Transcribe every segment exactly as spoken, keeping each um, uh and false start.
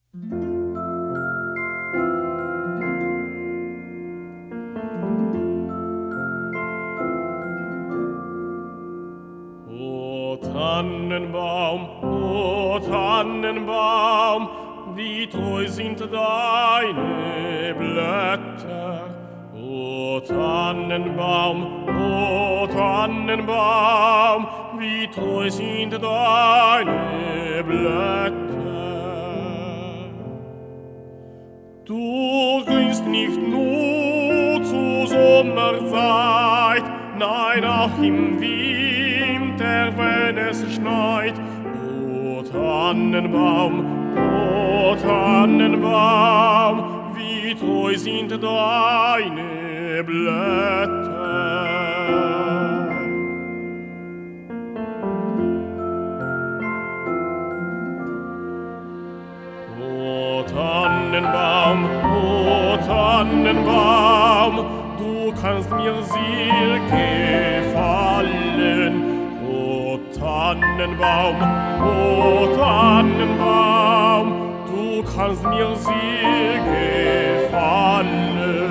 O Tannenbaum, o Tannenbaum, wie treu sind deine Blätter. O Tannenbaum, o Tannenbaum, wie treu sind deine Blätter. Du grünst nicht nur zur Sommerzeit, nein, auch im Winter, wenn es schneit. O Tannenbaum, o Tannenbaum, wie treu sind deine Blätter. O Tannenbaum, o Tannenbaum, du kannst mir sehr gefallen. O Tannenbaum, o Tannenbaum, du kannst mir sehr gefallen.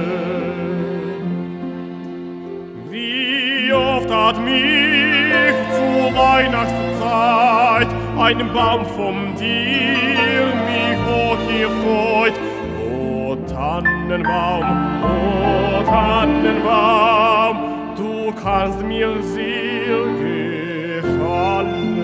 Wie oft hat mich zur Weihnachtszeit ein Baum vom dir mich hoch gefreut. O Tannenbaum, o Tannenbaum, du kannst mir sehr gefallen.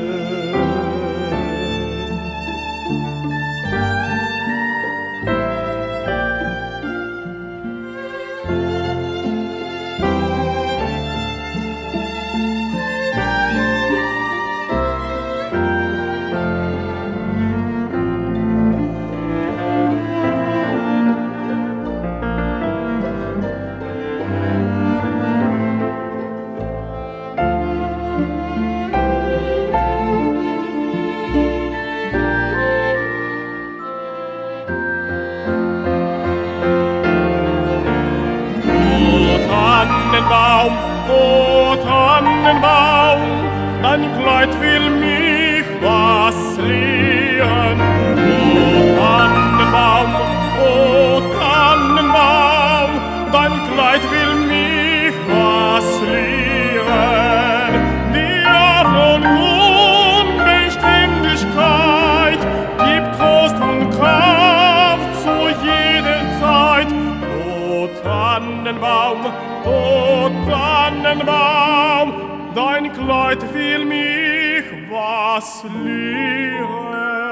Tannenbaum, o Tannenbaum, dein Kleid will mich was lehren. O Tannenbaum, o Tannenbaum, dein Kleid will mich was lehren. Die Hoffnung und Beständigkeit gibt Trost und Kraft zu jeder Zeit. O Tannenbaum, o Tannenbaum, dein Kleid will mich was lehren.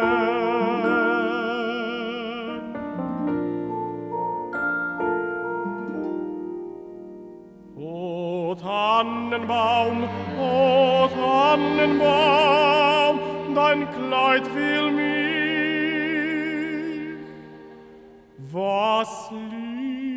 O Tannenbaum, o Tannenbaum, dein Kleid will mich was lehren.